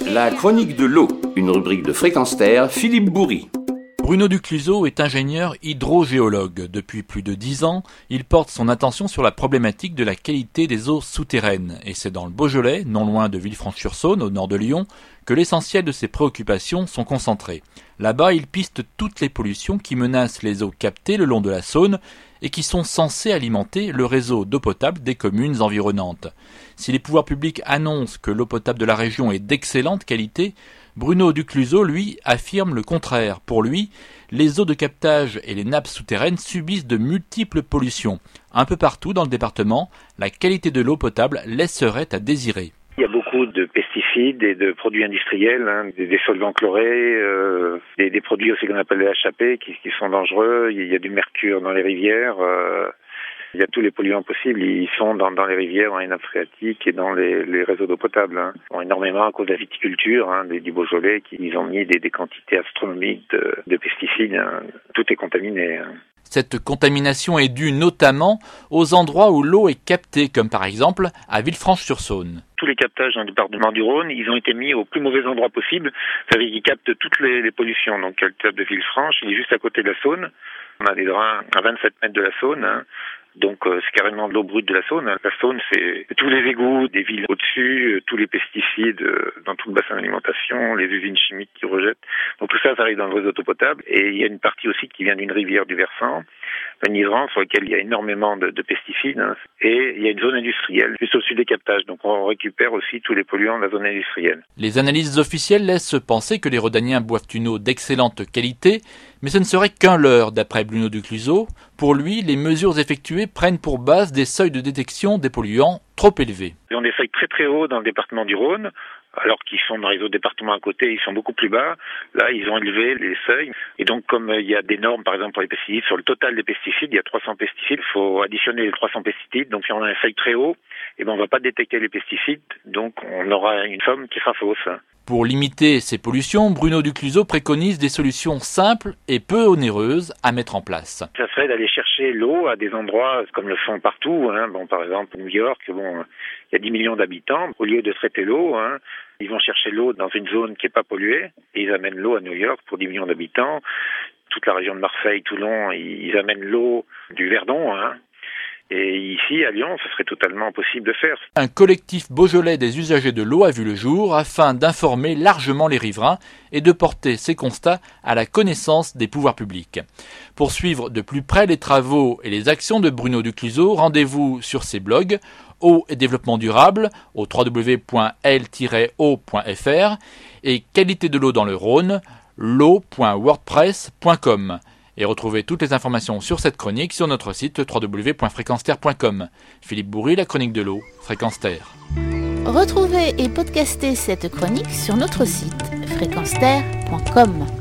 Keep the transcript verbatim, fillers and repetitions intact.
La chronique de l'eau, une rubrique de Fréquence Terre, Philippe Bourri. Bruno Ducluseau est ingénieur hydrogéologue. Depuis plus de dix ans, il porte son attention sur la problématique de la qualité des eaux souterraines. Et c'est dans le Beaujolais, non loin de Villefranche-sur-Saône, au nord de Lyon, que l'essentiel de ses préoccupations sont concentrées. Là-bas, il piste toutes les pollutions qui menacent les eaux captées le long de la Saône et qui sont censées alimenter le réseau d'eau potable des communes environnantes. Si les pouvoirs publics annoncent que l'eau potable de la région est d'excellente qualité, Bruno Ducluseau, lui, affirme le contraire. Pour lui, les eaux de captage et les nappes souterraines subissent de multiples pollutions. Un peu partout dans le département, la qualité de l'eau potable laisserait à désirer. Il y a beaucoup de pesticides et de produits industriels, hein, des, des solvants chlorés, euh, des, des produits aussi qu'on appelle les H A P qui, qui sont dangereux. Il y a du mercure dans les rivières. Euh, il y a tous les polluants possibles. Ils sont dans, dans les rivières, dans les nappes phréatiques et dans les, les réseaux d'eau potable. Hein. Ils ont énormément à cause de la viticulture, hein, des, du Beaujolais, qui ils ont mis des, des quantités astronomiques de, de pesticides. Hein. Tout est contaminé. Hein. Cette contamination est due notamment aux endroits où l'eau est captée, comme par exemple à Villefranche-sur-Saône. Tous les captages dans le département du Rhône, ils ont été mis au plus mauvais endroit possible. Ça veut dire qu'ils captent toutes les, les pollutions. Donc le cap de Villefranche, il est juste à côté de la Saône. On a des drains à vingt-sept mètres de la Saône. Hein. Donc euh, c'est carrément de l'eau brute de la Saône. La Saône, c'est tous les égouts des villes au-dessus, euh, tous les pesticides euh, dans tout le bassin d'alimentation, les usines chimiques qui rejettent. Donc tout ça, ça arrive dans le réseau d'eau potable. Et il y a une partie aussi qui vient d'une rivière du versant, le Niseran, sur laquelle il y a énormément de, de pesticides. Hein. Et il y a une zone industrielle juste au-dessus des captages. Donc on récupère aussi tous les polluants de la zone industrielle. Les analyses officielles laissent penser que les Rhodaniens boivent une eau d'excellente qualité, mais ce ne serait qu'un leurre, d'après Bruno Ducluseau. Pour lui, les mesures effectuées prennent pour base des seuils de détection des polluants trop élevés. Ils ont des seuils très très hauts dans le département du Rhône, alors qu'ils sont dans les autres départements à côté, ils sont beaucoup plus bas. Là, ils ont élevé les seuils. Et donc, comme il y a des normes, par exemple, pour les pesticides, sur le total des pesticides, il y a trois cents pesticides, il faut additionner les trois cents pesticides. Donc, si on a un seuil très haut, eh ben, on ne va pas détecter les pesticides, donc on aura une somme qui sera fausse. Pour limiter ces pollutions, Bruno Ducluseau préconise des solutions simples et peu onéreuses à mettre en place. Ça serait d'aller chercher l'eau à des endroits comme le font partout. Hein. Bon, par exemple, New York, bon, il y a dix millions d'habitants. Au lieu de traiter l'eau, hein, ils vont chercher l'eau dans une zone qui n'est pas polluée et ils amènent l'eau à New York pour dix millions d'habitants. Toute la région de Marseille, Toulon, ils amènent l'eau du Verdon. Hein. Et ici, à Lyon, ce serait totalement possible de faire. Un collectif beaujolais des usagers de l'eau a vu le jour afin d'informer largement les riverains et de porter ces constats à la connaissance des pouvoirs publics. Pour suivre de plus près les travaux et les actions de Bruno Ducluseau, rendez-vous sur ses blogs Eau et développement durable au w w w point l tiret o point f r et Qualité de l'eau dans le Rhône, l'eau point wordpress point com. Et retrouvez toutes les informations sur cette chronique sur notre site w w w point fréquence terre point com. Philippe Bourri, la chronique de l'eau, Fréquence Terre. Retrouvez et podcastez cette chronique sur notre site fréquence terre point com.